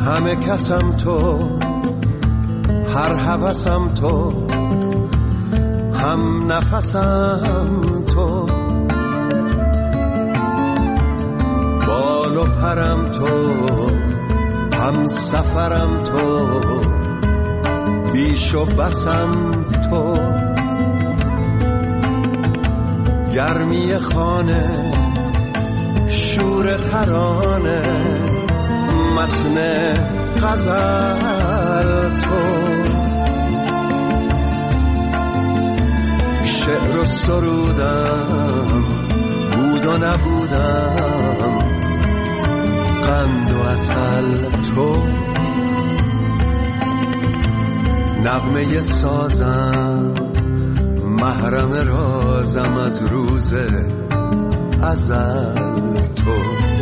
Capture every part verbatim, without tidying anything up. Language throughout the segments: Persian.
همه کسم تو، هر هوسم تو، هم نفسم تو، بال و پرم تو، هم سفرم تو، بیش و بسم تو، گرمی خانه، شور ترانه، متن غزل تو، شعر و سرودم، بود و نبودم، قند و عسل تو، نغمه سازم، محرم رازم از روز ازل تو،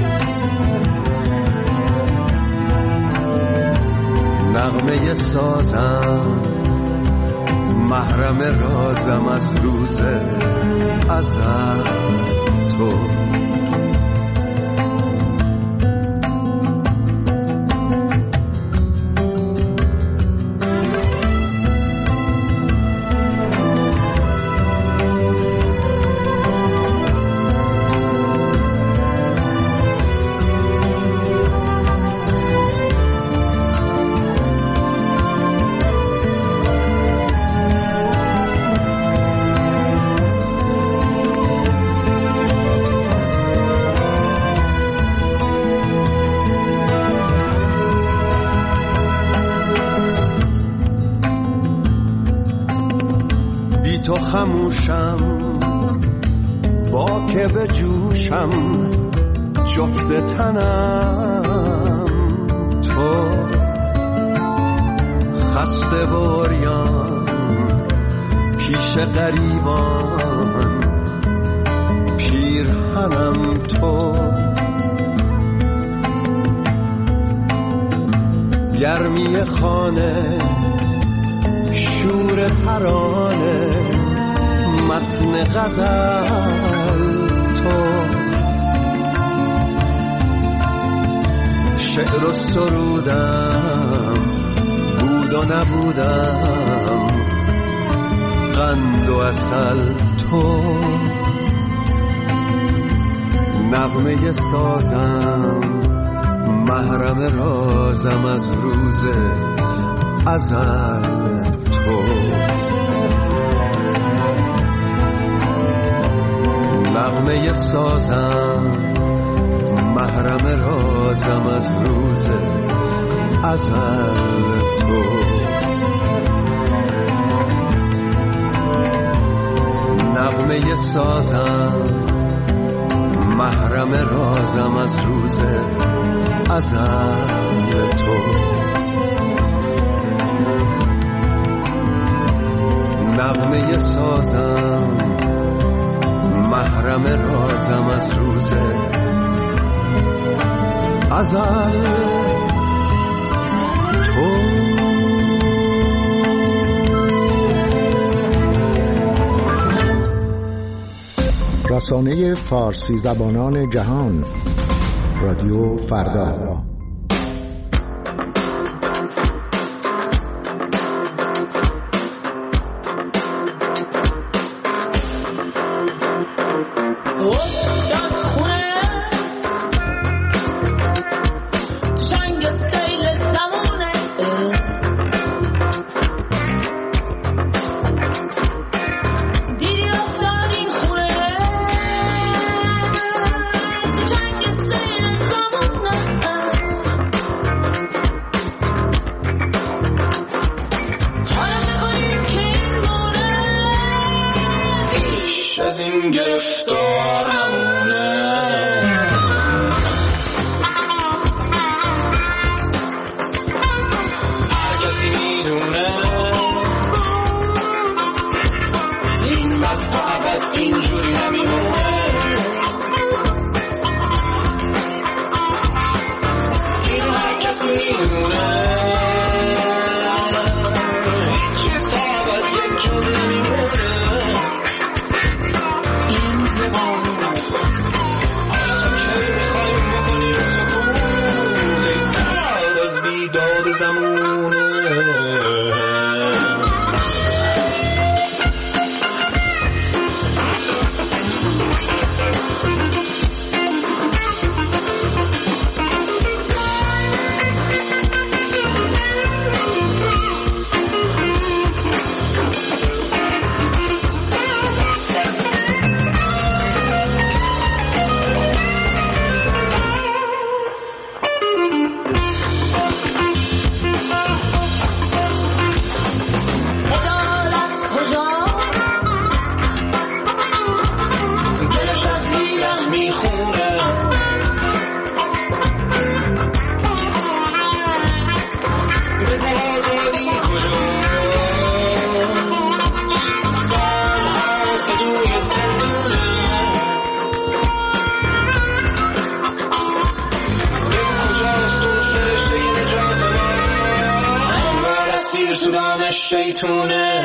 نغمه سازم، محرم رازم از روز ازل تو. تو خموشم با که به جوشم، جفت تنم تو، خسته و عریان پیش غریبان، پیرهنم تو، گرمی خانه، شور ترانه، متن غزل تو، شعر و سرودم، بود و نبودم، قند و عسل تو، نغمه سازم، محرم رازم از روز ازل تو، نغمه سازم، محرم رازم از روز ازل تو، نغمه سازم، محرم رازم از روز ازل تو، نغمه سازم، محرم رازم از روز ازل تو. رسانه فارسی زبانان جهان، رادیو فردا. Come on now. شیطونه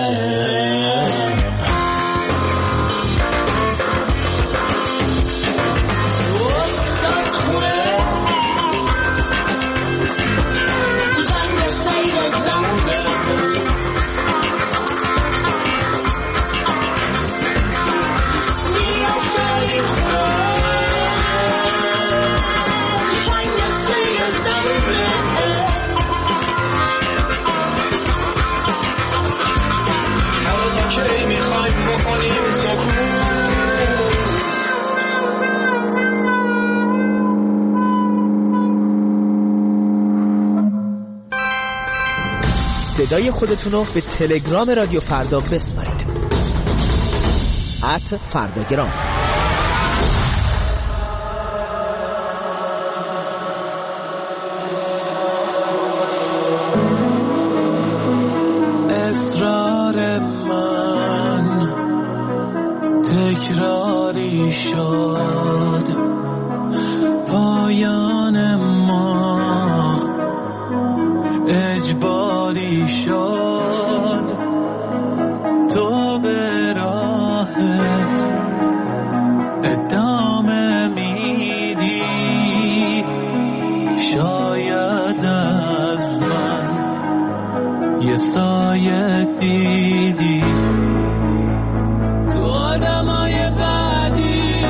صدای خودتون رو به تلگرام رادیو فردا بسپارید. ات فرداگرام. اصرار من تکراری شد، پایان ما اجباری شد، تو به راحت ادامه میدی، شاید از من یه سایه دیدی، تو آدمای بعدی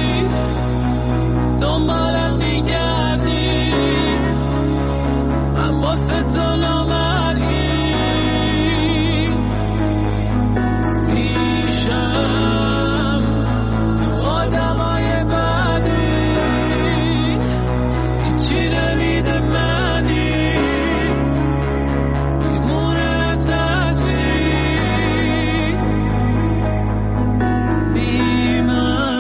دنبالم میگردی، من واسه تو نامرئی پیشم، تو آدمای بعدی هیچی نمیده منی، میمونه تجری بی من.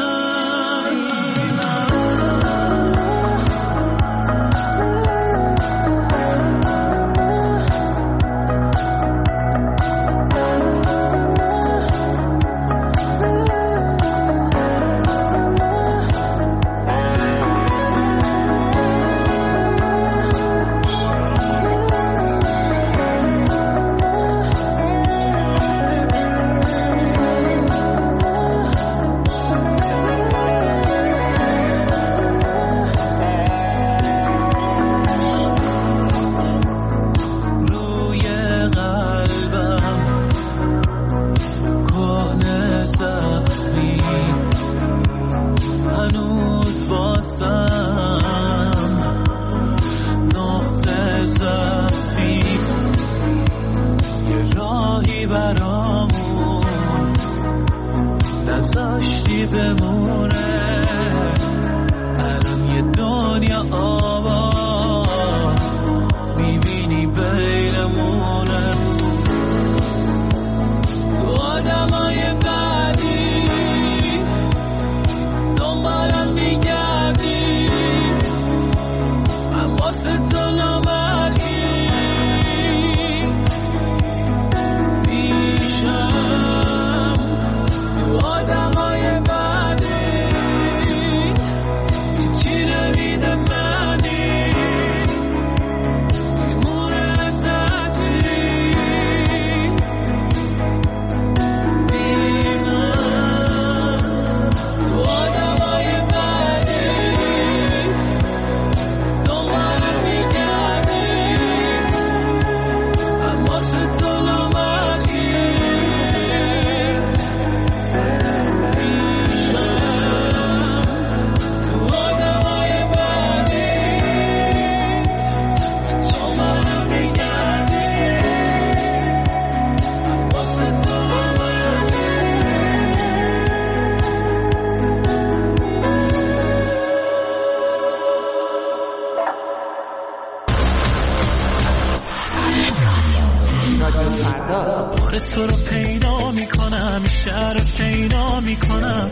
تو رو پیدا میکنم، شهر رو شیدا میکنم.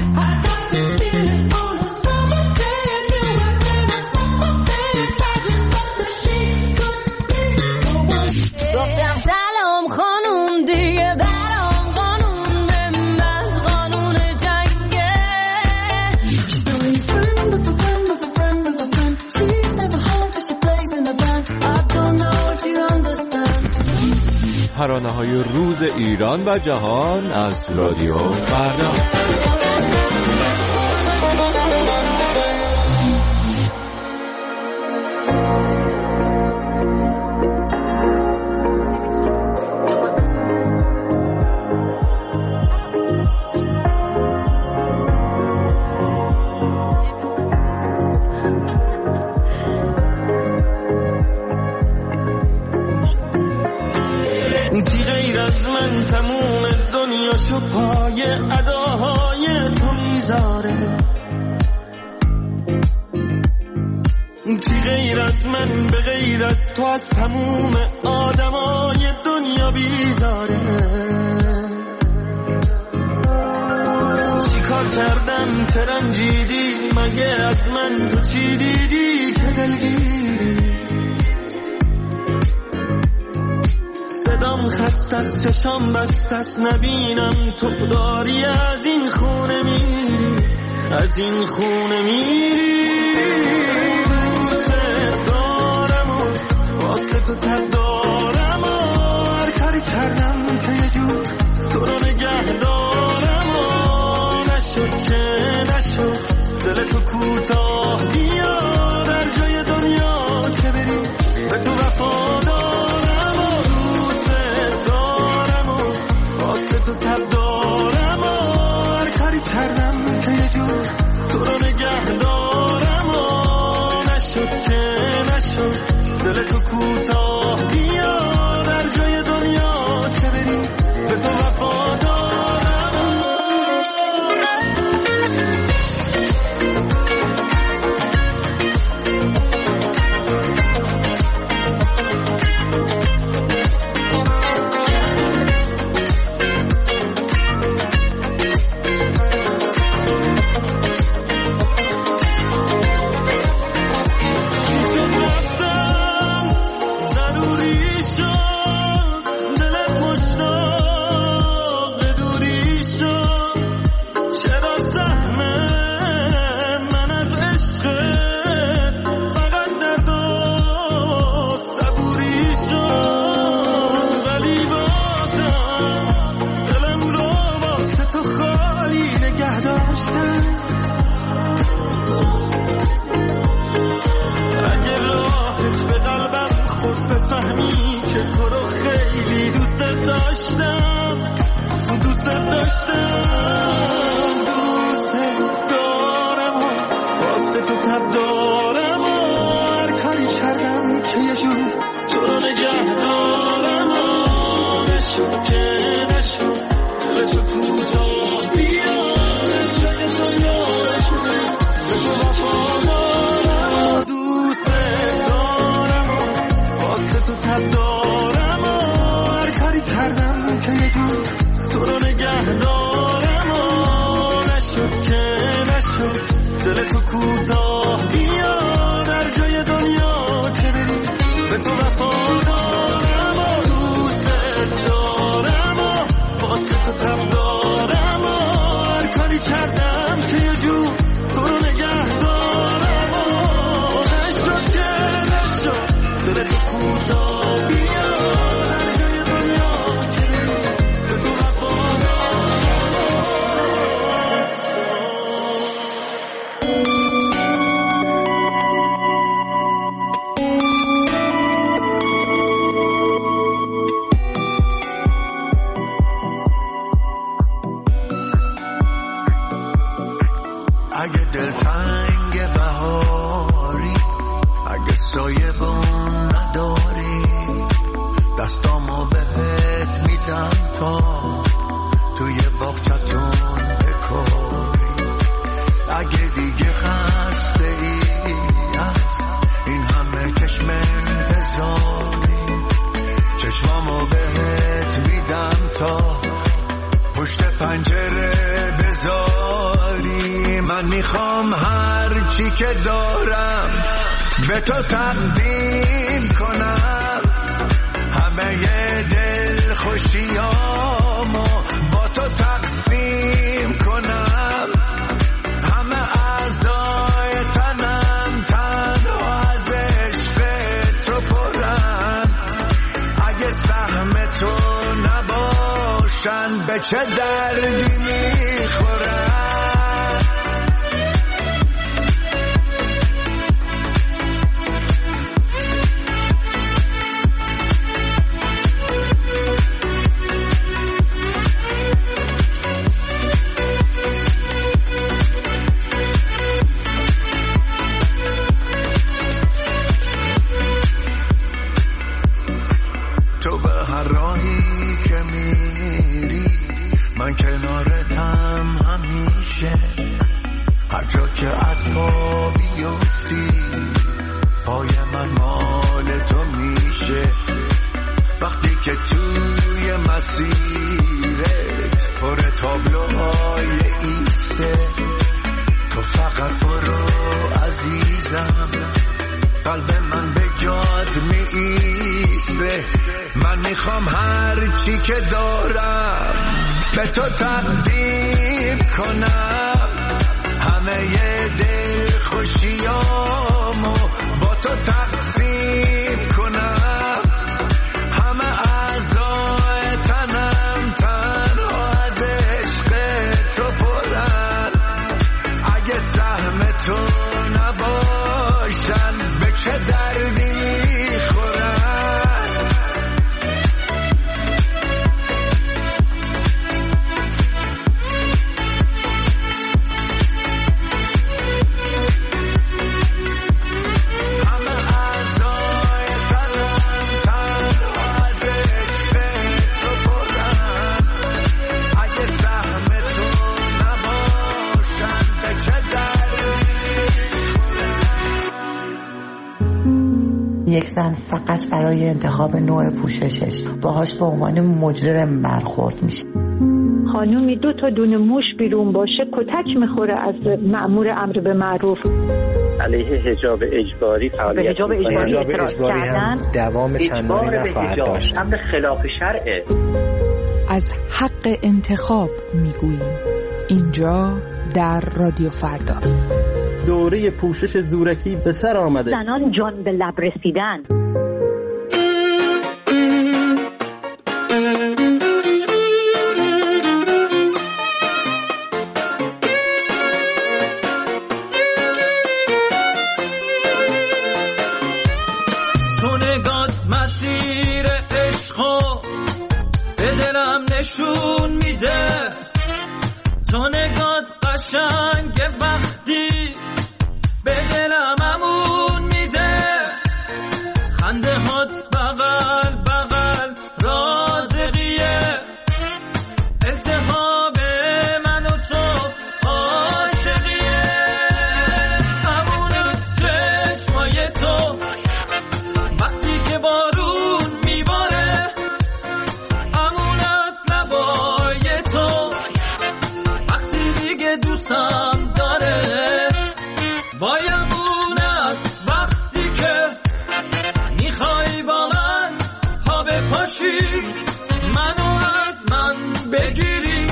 گفتم سلام خانوم دیگه برام قانون بنداز، قانون جنگه. ترانه‌های روز ایران و جهان از رادیو فردا. تو از تموم آدمای دنیا بیزاره. چی کار کردم که رنجیدی؟ مگه از من تو چی دیدی که دلگیری؟ صدام خسته از چشام بسته است نبینم تو داری از این خونه میری، از این خونه میری. تو تب دارم و هر کاری کردم که یه جور تو رو نگه دارم و نشد که نشد دل تو کوتاه بیا در جای دنیا که بری به تو وفا دارم و دوست دارم و واسه تو تب دارم و هر کاری کردم که یه جور تو رو نگه دارم و نشد که نشد دل تو کوتاه بیا در جای دنیا که بری به تو وفا دارم. اگه دلتنگ بهاری، اگه سایه بون نداری، دستامو بهت میدم تا توی باغچتون بکاری. اگه دیگه خسته ای از این همه چشم انتظاری، چشمامو بهت میدم تا پشت پنجره بذاری. من میخوام هر چی که دارم به تو تقدیم کنم، همه دل خوشیامو با تو تقسیم کنم، همه اعضای تنم تنها از عشق تو پرن. اگه سهم تو باشن به چه دردی میخورن. من کنارتم همیشه، هر جا که از پا بیفتی پای من مال تو میشه. وقتی که توی مسیرت پر تابلوهای ایسته، تو فقط برو عزیزم، قلب من به جات می ایسته. من میخوام هر چی که دارم به تو تقدیم کنم، همه دل خوشیامو با تو تقسیم کنم. همه اعضای تنم تنها از عشق تو پرن، اگه سهم تو نباشن به چه دردی میخورن. یک زن فقط برای انتخاب نوع پوششش باهاش به عنوان مجرم برخورد میشه. خانومی دو تا دونه موش بیرون باشه کتک میخوره از مأمور امر به معروف. علیه حجاب اجباری فعالیت حجاب اجباری اعتراض کردن دوام چندانی نخواهد داشت. امر خلاف شرعه. از حق انتخاب میگوییم اینجا در رادیو فردا. دوره پوشش زورکی به سر آمده. زنان جان به لب رسیدن. تو نگات مسیر عشقو به دلم نشون میده، تو نگات قشنگ وقتی به دلم امون میده، خنده هات بغل بغل رازقیه، التهاب من و تو عاشقیه، امون از چشمای تو وقتی که بارون میباره، امون از لبای تو وقتی دیگه دوستم داره، وایمون است وقتی که میخوای با من پا بپاشی، منو از من بگیری،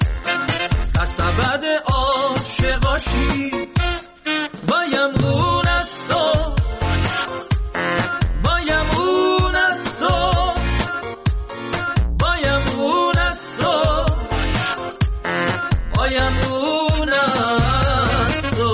سرسبد عاشقاشی، وایمون است تو، وایمون است تو، وایمون است تو، وایمون است تو.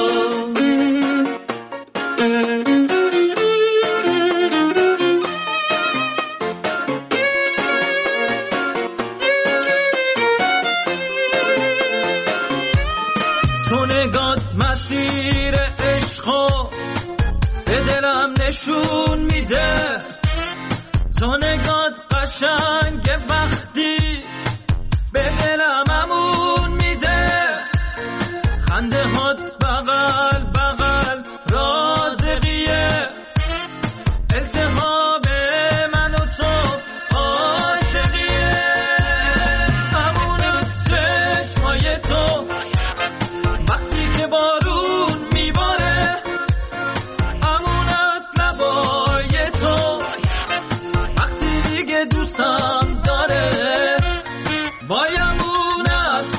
تو نگات مسیر عشقو به دلم نشون میده، تو نگات قشنگ وقتی به دلم امون میده، خنده هات بغل بغل رازقیه، التهاب من و تو عاشقیه، امون از چشمای تو وقتی که بارون میباره، امون از لبای تو وقتی دیگه دوستم داره، وایمون است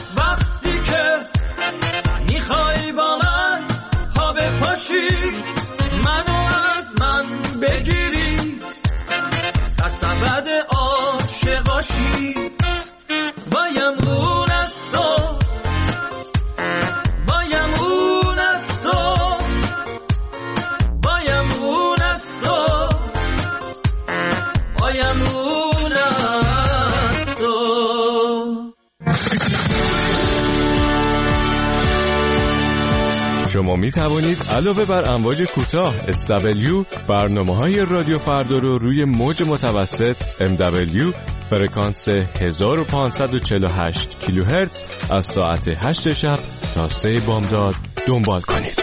می توانید علاوه بر امواج کوتاه اس دبلیو برنامه‌های رادیو فردا رو روی موج متوسط ام دبلیو فرکانس هزار و پانصد و چهل و هشت کیلوهرتز از ساعت هشت شب تا سه بامداد دنبال کنید.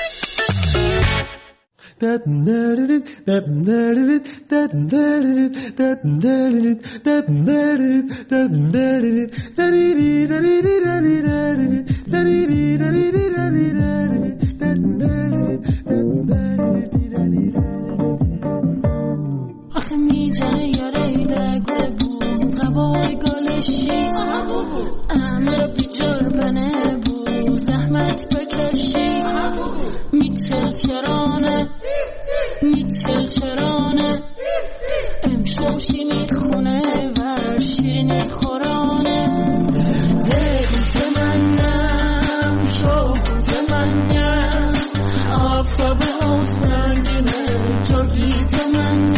آخه میجنه یاره دگوه بود غبای گالشی امر بیجار بنه بود زحمت بکشی میچل چرانه میچل چرانه امشوشی میخونه و شیرینی خورانه دل تمنم شوق تمنم آفتاب و سنگینه جرگی تمنم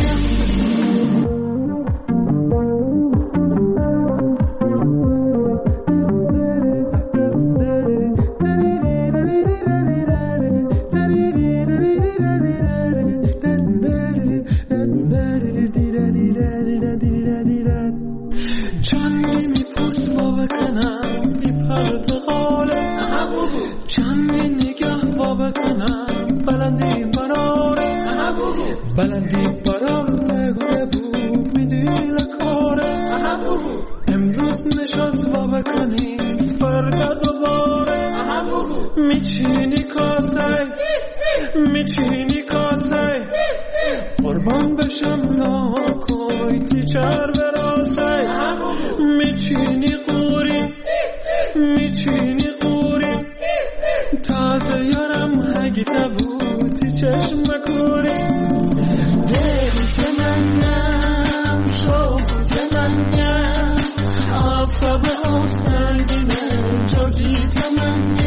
چندی میپرس با بکنم بی پرتقاله چندی نگه با بکنم بلندی براره بلندی برار بگوه بود میدی لکاره امروز نشست با بکنیم فردا دوباره میچینی کاسه میچینی کاسه قربان بشم ناکوی تیچر براسه میچینی قوری میچینی قوری تازه یارم هگی نبودی چشم کوری دل تمنم شوق تمنم آفتاب و سنگینه جرگی تمنم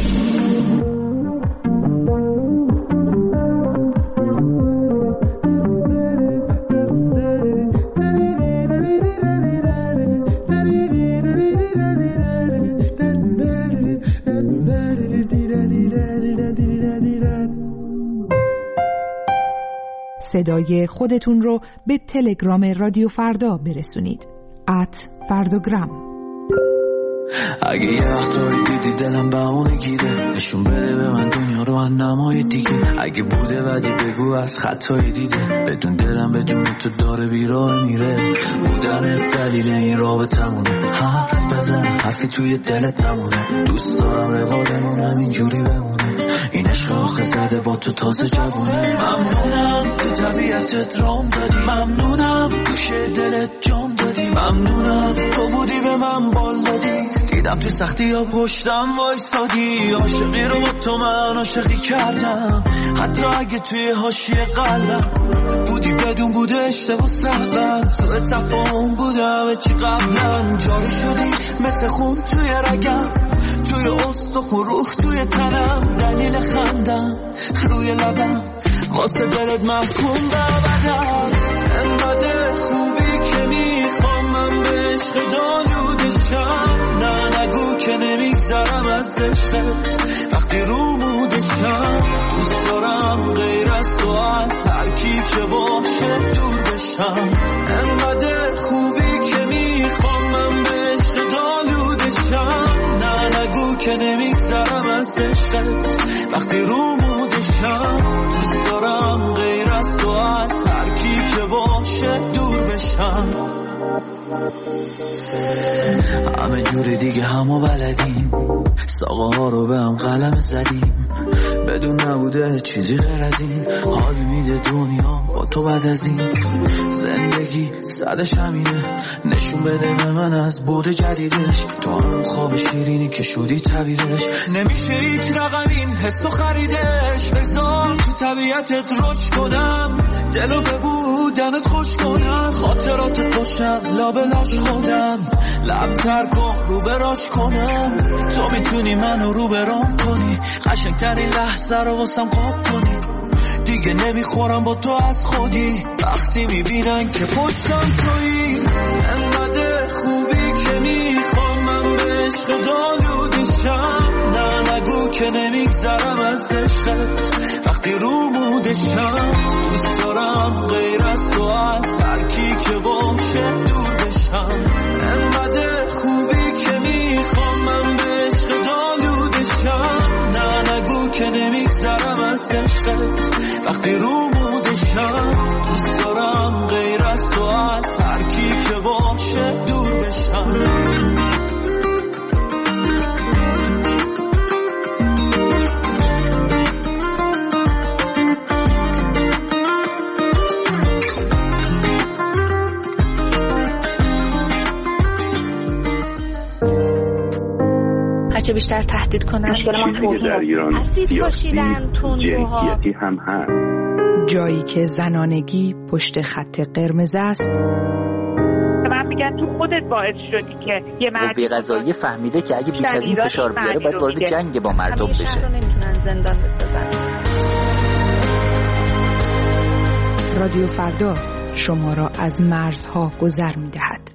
صدای خودتون رو به تلگرام رادیو فردا برسونید. ات فرداگرام. اگه یه وقتایی دیدی دلم بهونه گیره نشون بده به من دنیا رو انمای دیگه اگه بوده بدی بگو از خطای دیده بدون دلم بدون تو داره بیراه میره بودن دلیل این رابطمونه حرف بزن حرفی توی دلت نمونه دوست دارم روادمونم اینجوری بمونه این شاخه زده با تو تازه جوونه ممنونم تو طبیعتت رام دادی ممنونم گوشه دلت جام دادی ممنونم تو بودی به من بال دادی دیدم تو سختی ها پشتم وایسادی عاشقی رو با تو من عاشقی کردم حتی اگه توی حاشیه قلبم بودی بدون بوده اشتباه سهوم سوء تفاهم بودم چی قبلا جاری شدی مثل خون توی رگم توی استخون روح توی تنم دلیل خندم روی لبم واسه دلت محکوم به ابدم انقدر خوبی که میخوام من به عشق دالودشم نه نگو که نمیگذرم از عشقت وقتی رو مودشم دوست دارم غیر از تو از هر کی که باشه دور بشم انقدر خوبی که میخوام من به عشق دالودشم نه نگو که نمیگذرم از عشقت وقتی رو مودشم دوست دارم غیر از تو از هر کی که باشه دور بشم همه جوری دیگه همو بلدیم ساقه ها رو به هم قلم زدیم بدون نبوده چیزی غیر از این حال میده دنیا با تو بعد از این زندگی صدش همینه نشون بده به من از بود جدیدش تو هم خواب شیرینی که شدی تعبیرش نمیشه هیچ رقم این حسو خریدش بذار تو طبیعتت رشد کنم دلو به بودنت خوش کنم خاطراتت باشم لابلاش خودم لب تر کن رو براش کنم تو میتونی منو رو برام کنی قشنگترین لحظه رو واسم قاب کنی دیگه نمیخورم با تو از خودی وقتی میبینن که پشتم تویی انقدر خوبی که میخوام من به عشق دالودشم نه نگو که نمیگذرم از عشقت وقتی رو مودشم دوست دارم غیر از تو از هر کی که باشه دور بشم انقدر خوبی که میخوام من به عشق دالودشم نه نگو که نمیگذرم از عشقت وقتی رو مودشم دوست دارم غیر از تو از هر کی که باشه دور بشم هرچه بیشتر تهدید کنن چیزی در ایران سیاسی جنسیتی هم هست. جایی که زنانگی پشت خط قرمز است. من میگم تو خودت باعث شدی که یه مردی قضایی فهمیده که اگه بیش از این فشار بیاره باید وارد جنگ با مردم بشه. همیشه رو نمیتونن زندان بسازن. رادیو فردا شما را از مرزها گذر میدهد.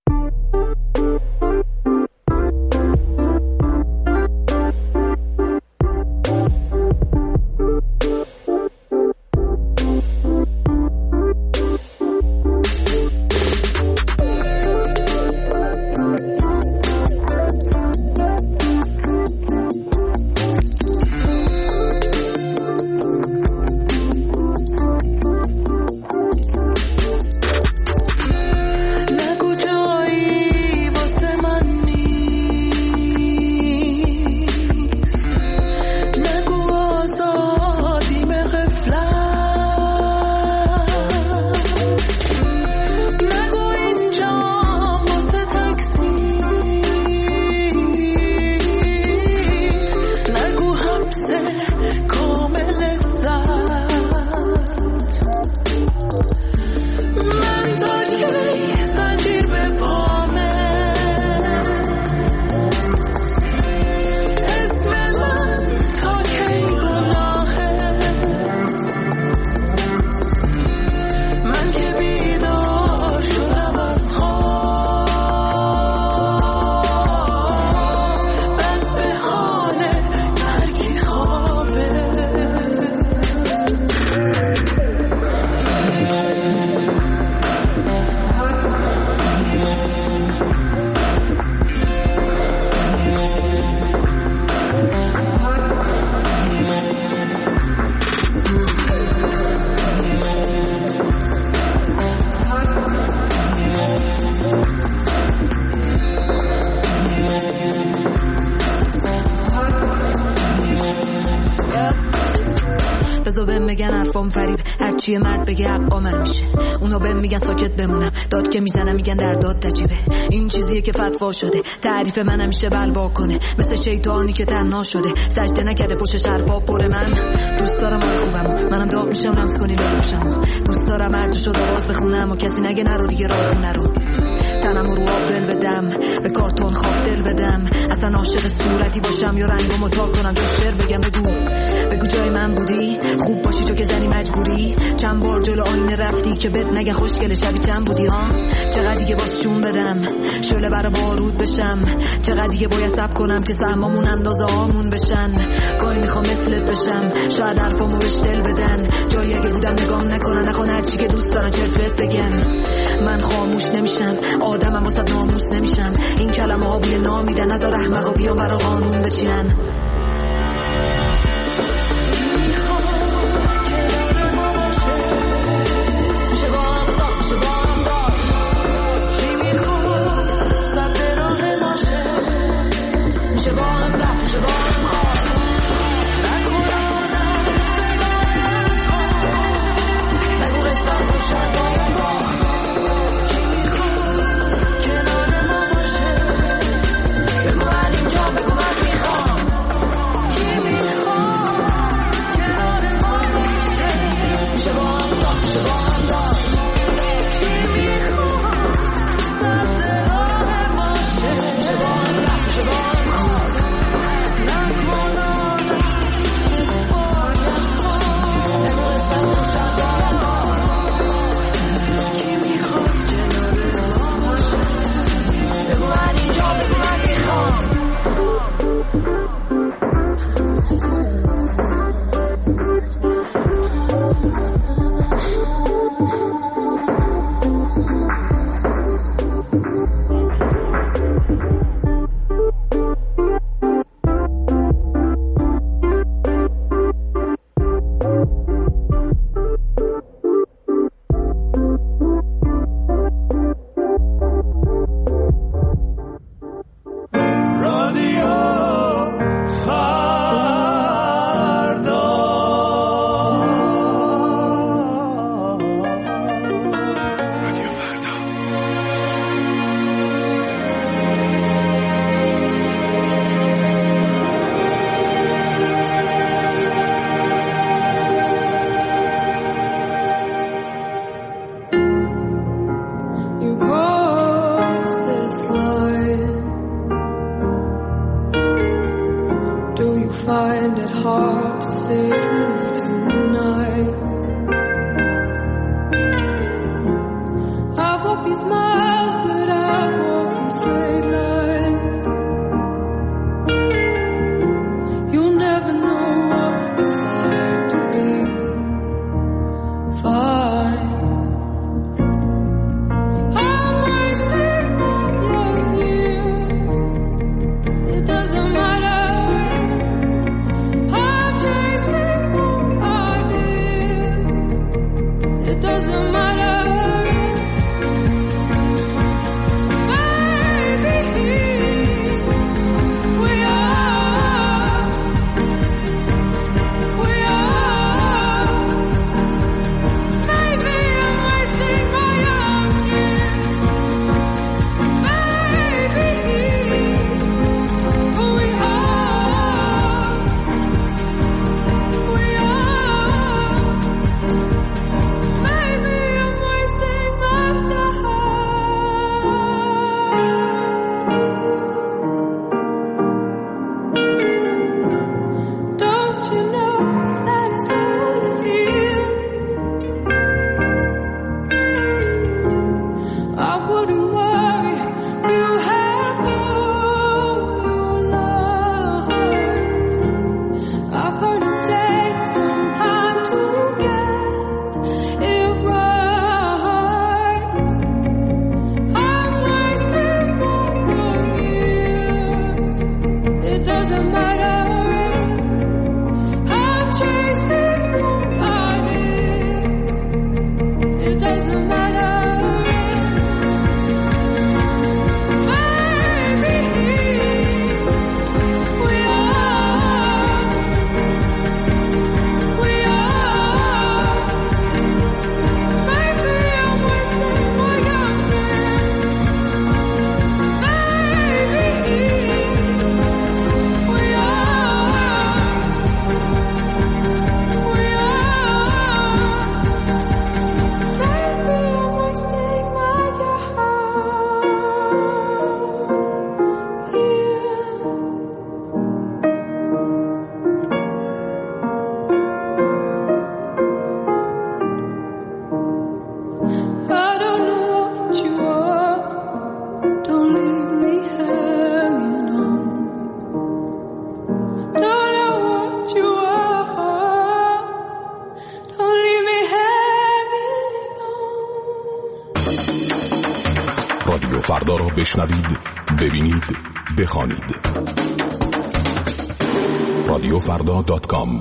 بگن حرفام فریب هرچی مرد بگه حقا من میشه اونا بهم میگن ساکت بمونم داد که میزنم میگن در داد تجیبه این چیزیه که فتوا شده تعریف من همیشه بلوا کنه مثل شیطانی که تنها شده سجده نکرده پشتش حرفا پر من دوست دارم حال خوبمو منم داغ میشم لمس کنی لبوشمو دوست دارم هر تو شد آواز بخونم و کسی نگه نرو دیگه راه نرو تنمو رو آب دل بدم به کارتون خواب دل بدم اصلا عاشق صورتی باشم یا رنگمو تا کنم تو شعر بگم بگو بگو جای من بودی خوب باشی تو که زنی مجبوری چند بار جلو آینه رفتی که بد نگه خوشگل شبی چند بودی ها چقدر دیگه باز چون بدم شعله برا بارود بشم چقدر دیگه باید صبر کنم که سهمامون اندازه هامون بشن گاهی میخوام مثلت بشم شاید حرفامو بهش دل بدن جایی اگه بودم نگام نکنن نخوان هرچی که دوست دارن چرت بهت بگن من خاموش نمیشم آدمم واسه ناموس نمیشم این کلمه ها بوی نامیدن نذار احمقا بیان برا قانون بچینن بگو من اینجا بگو من رادیو فردا را بشنوید، ببینید، بخوانید. رادیو فردا دات کام.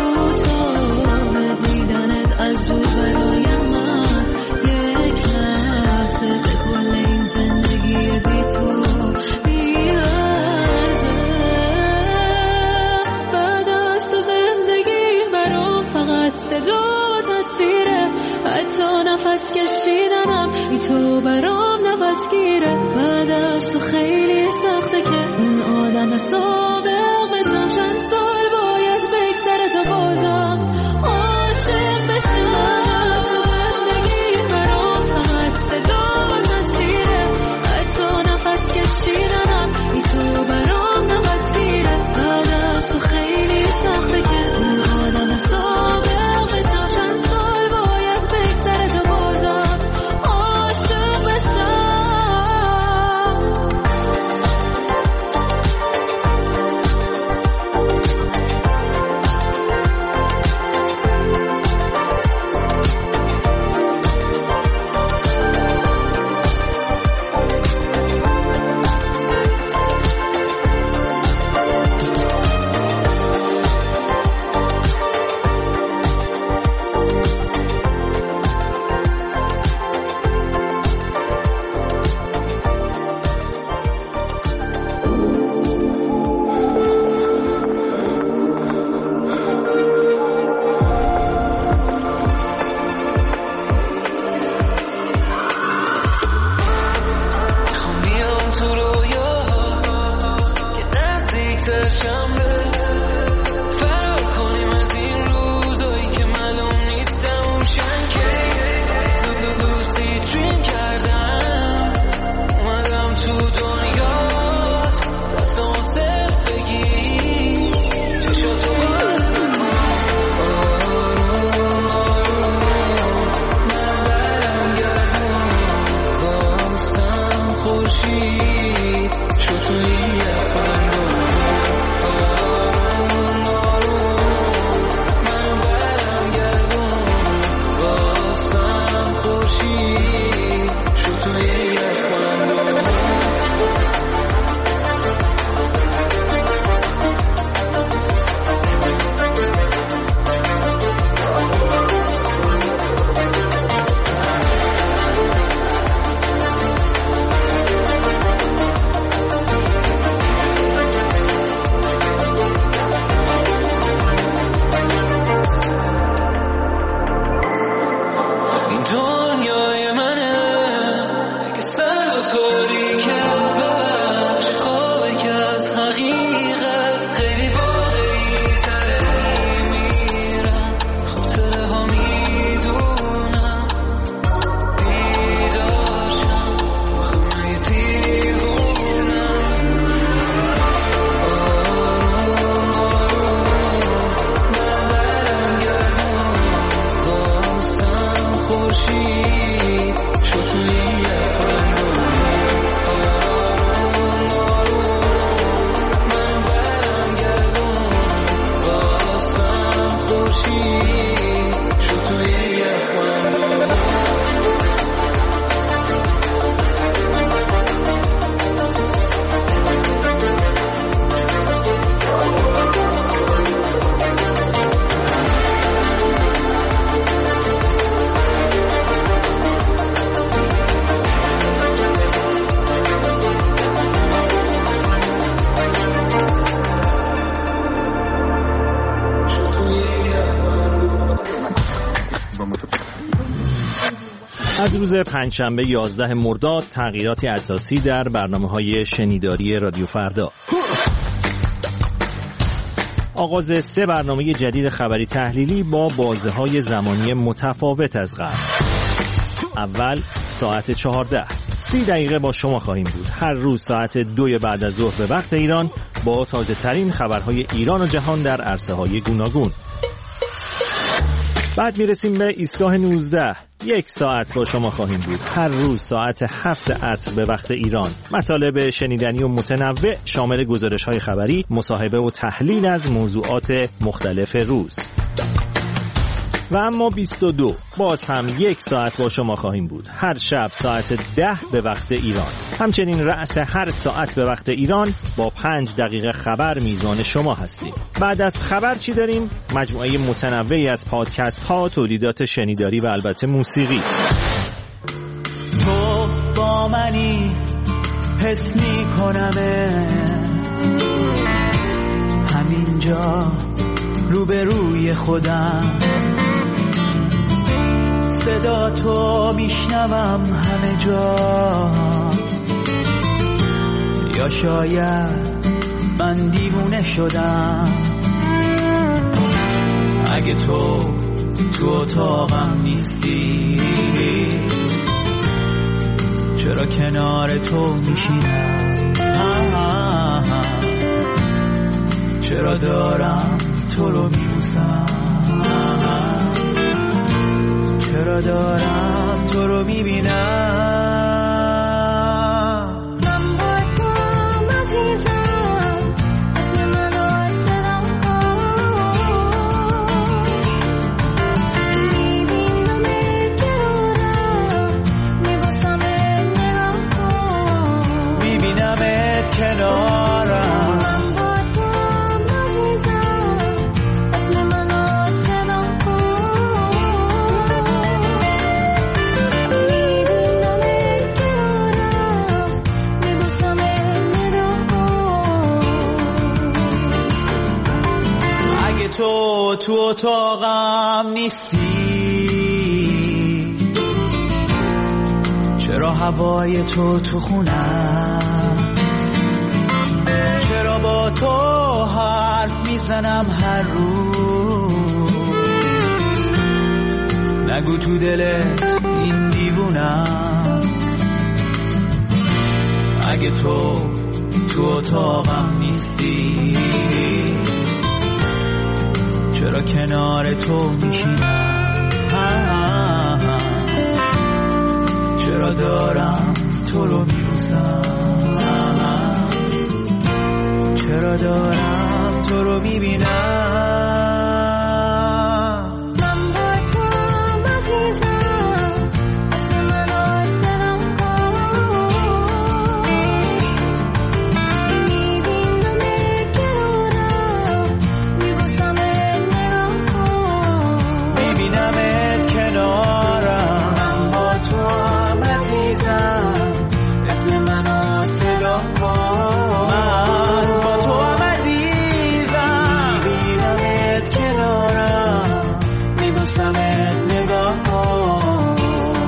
از روز برای من یک نفس کشیدنم ای تو برام نفس گیره بعد از تو خیلی سخته که اون آدم سابق بشم چند سال باید بگذره تا بازم عاشق بشم زندگی برام فقط صدا و تصویره حتی نفس کشیدنم ای تو برام نفس گیره بعد از تو خیلی سخته که اون آدم سابق بشم چند سال باید بگذره تا بازم عاشق بشم از روز پنجشنبه یازده مرداد تغییراتی اساسی در برنامه‌های شنیداری رادیو فردا. آغاز سه برنامه جدید خبری تحلیلی با بازه‌های زمانی متفاوت از قبل. اول ساعت چهارده سی دقیقه با شما خواهیم بود. هر روز ساعت دو بعد از ظهر به وقت ایران با تازه ترین خبرهای ایران و جهان در عرصه‌های گوناگون. بعد میرسیم به ایستگاه نوزده. یک ساعت با شما خواهیم بود. هر روز ساعت هفت عصر به وقت ایران. مطالب شنیدنی و متنوع شامل گزارش‌های خبری، مصاحبه و تحلیل از موضوعات مختلف روز. و اما بیست و دو باز هم یک ساعت با شما خواهیم بود. هر شب ساعت ده به وقت ایران. همچنین رأس هر ساعت به وقت ایران با پنج دقیقه خبر میزبان شما هستیم. بعد از خبر چی داریم؟ مجموعه متنوعی از پادکست ها، تولیدات شنیداری و البته موسیقی. تو با منی حس میکنمه همینجا روبروی خودم، صدا تو میشنوم همه جا، یا شاید من دیوونه شدم. اگه تو تو اتاقم نیستی چرا کنار تو میشینم؟ چرا دارم تو رو میبوسم؟ چرا دارم تو رو میبینم؟ کنارم اگه تو تو اتاقم نیستی چرا هوای تو تو خونم؟ چرا با تو حرف میزنم هر روز؟ نگو تو دلت این دیوونم. اگه تو تو اتاقم نیستی چرا کنار تو میشینم؟ چرا دارم تو رو میبوسم؟ چرا دارم تو رو میبینم؟ میبینمت کنارم، من با تو هم عزیزم، اسم منو صدا کن، من با تو هم عزیزم، میبینمت کنارم، میبوسمت نگاه کن.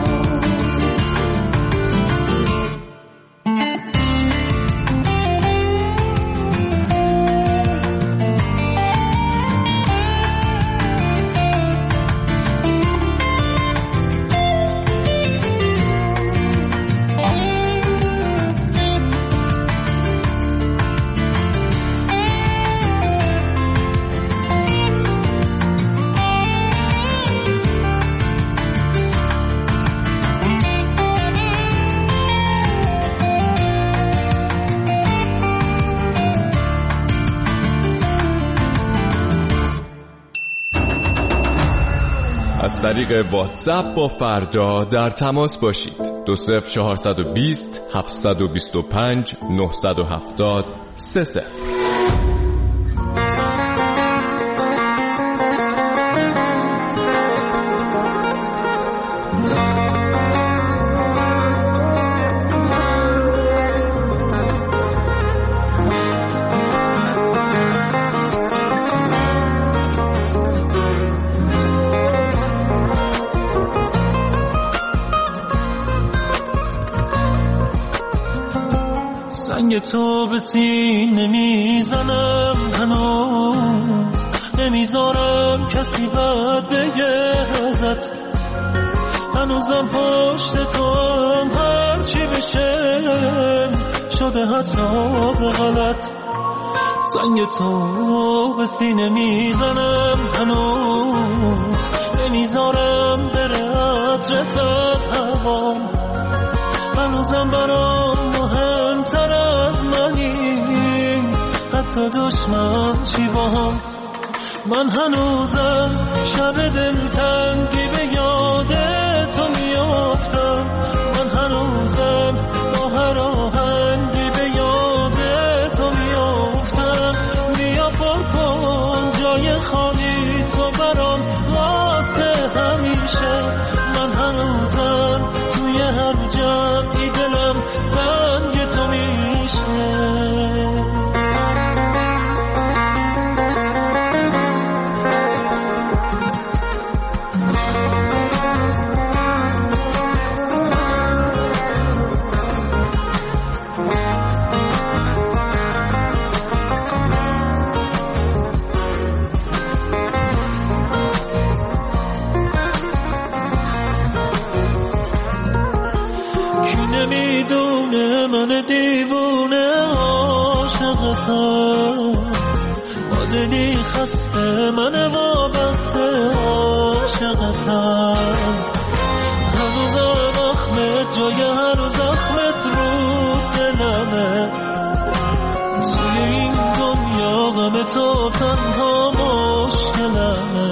از طریق واتساپ با فردا در تماس باشید. دو صفر چهارصد و بیست هفتصد و بیست و پنج نهصد و هفتاد سه صفر. سنگ تو به سینه میزنم هنوز، نمیذارم کسی بد بگه ازت، هنوزم پشت تو هم هرچی بشه شده حتی به غلط. سنگ تو به سینه میزنم هنوز، نمیذارم بره عطرت از هوام، هنوزم برام مهمتر از منی، حتی دشمن چی با هم. من هنوزم شب دلتنگی به یاد تو میافتم، من هنوزم با هر آهنگی به یاد تو میافتم. بیا پر کن جای خالی تو برام واسه همیشه، من هنوزم توی هر جمعی دلم زنگ تو میشه. نمیدونه من دیوونه عاشقتم، با دلی خسته من وابسته عاشقتم. هنوز زخمت جای هر زخمت رو دلمه، توی این دنیا غم تو تنها مشکلمه.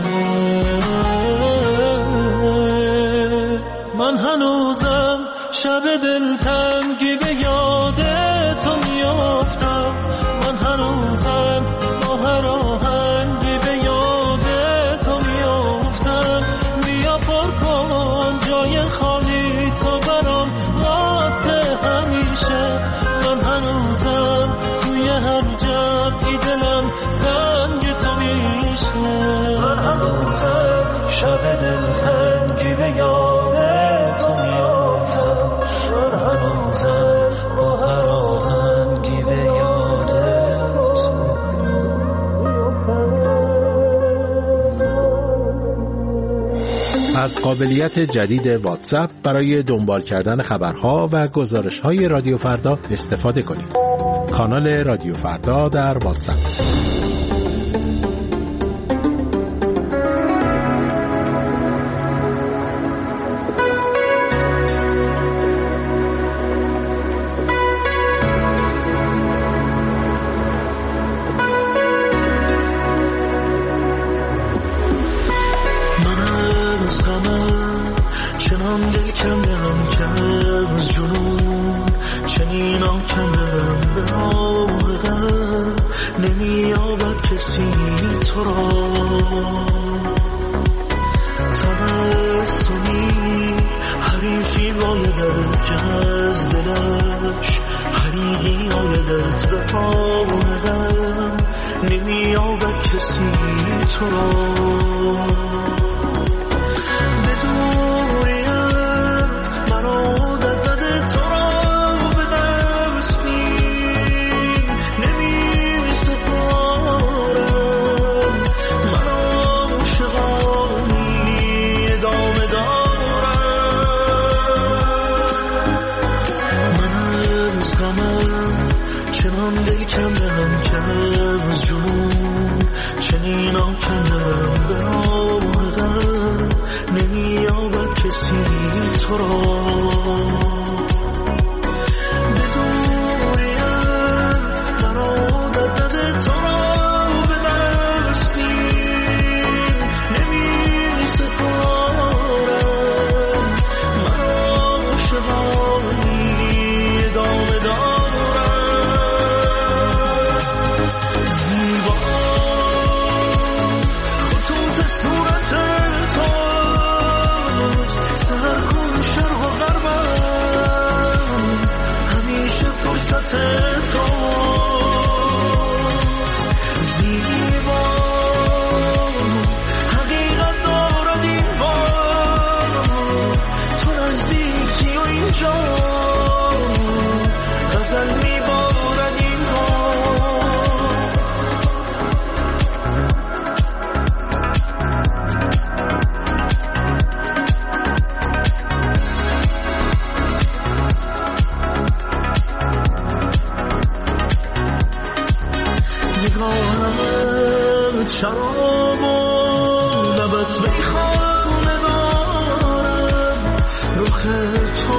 من هنوزم شب دلتنگی به یاد تو میافتم، من هنوزم با هر آهنگی به یاد تو میافتم. بیا پر کن جای خالی تو برام واسه همیشه، من هنوزم توی هر جمعی دلم زنگ تو میشه. من هنوزم شب دلتنگی به یاد تو میافتم، من هنوزم با هر آهنگی به یاد تو. از قابلیت جدید واتساپ برای دنبال کردن خبرها و گزارش‌های رادیو فردا استفاده کنید. کانال رادیو فردا در واتساپ. چنان دل کندم که از جنون چنین آکندم به آوغم، نمیابد کسی تو را. تبسمی حریفی بایدت که از دلش حریقی آیدت به آوغم، نمیابد کسی تو را. کندم که از جنون چنین آکندم به آوغم، نمیابد کسی تو را. به دوریت در عادت داده تو را به دستیم، نمی سپارم من عاشقانی ادامه دارم. شراب و لبت میخانه دارم، رخ تو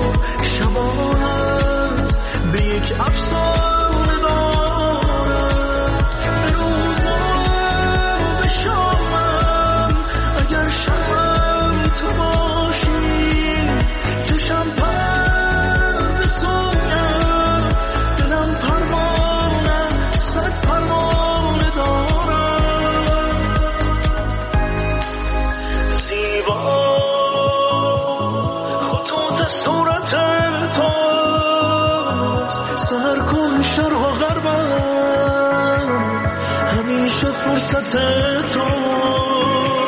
شباهت به یک افسانه دارم. به روزم به شامم اگر شبم تو باشی، چشم پر به سویت دلم پروانه صد پروانه دارم. صورت توست سرکن شرق و غربم، همیشه فرصت تو.